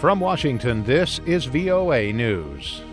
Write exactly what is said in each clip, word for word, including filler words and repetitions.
From Washington, this is V O A News.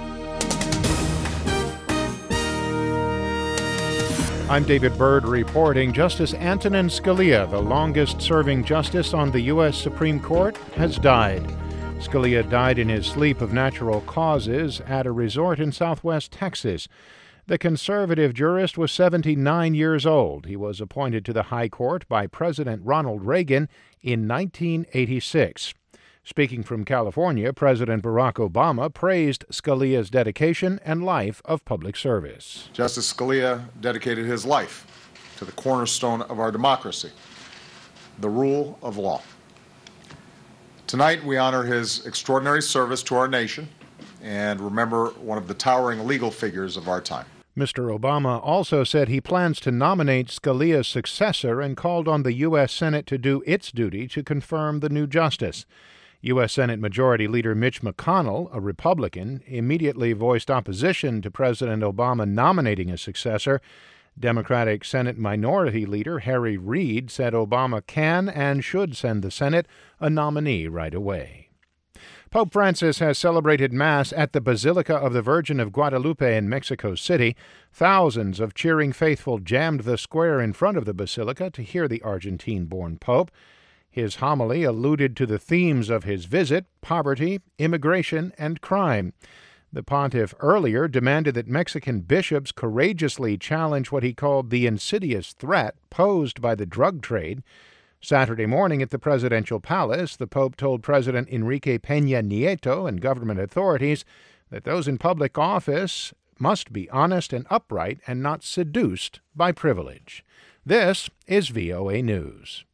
I'm David Byrd reporting. Justice Antonin Scalia, the longest-serving justice on the U S Supreme Court, has died. Scalia died in his sleep of natural causes at a resort in southwest Texas. The conservative jurist was seventy-nine years old. He was appointed to the High Court by President Ronald Reagan in nineteen eighty-six. Speaking from California, President Barack Obama praised Scalia's dedication and life of public service. Justice Scalia dedicated his life to the cornerstone of our democracy, the rule of law. Tonight, we honor his extraordinary service to our nation and remember one of the towering legal figures of our time. Mister Obama also said he plans to nominate Scalia's successor and called on the U S Senate to do its duty to confirm the new justice. U S Senate Majority Leader Mitch McConnell, a Republican, immediately voiced opposition to President Obama nominating a successor. Democratic Senate Minority Leader Harry Reid said Obama can and should send the Senate a nominee right away. Pope Francis has celebrated Mass at the Basilica of the Virgin of Guadalupe in Mexico City. Thousands of cheering faithful jammed the square in front of the basilica to hear the Argentine-born Pope. His homily alluded to the themes of his visit: poverty, immigration, and crime. The pontiff earlier demanded that Mexican bishops courageously challenge what he called the insidious threat posed by the drug trade. Saturday morning at the presidential palace, the Pope told President Enrique Peña Nieto and government authorities that those in public office must be honest and upright and not seduced by privilege. This is V O A News.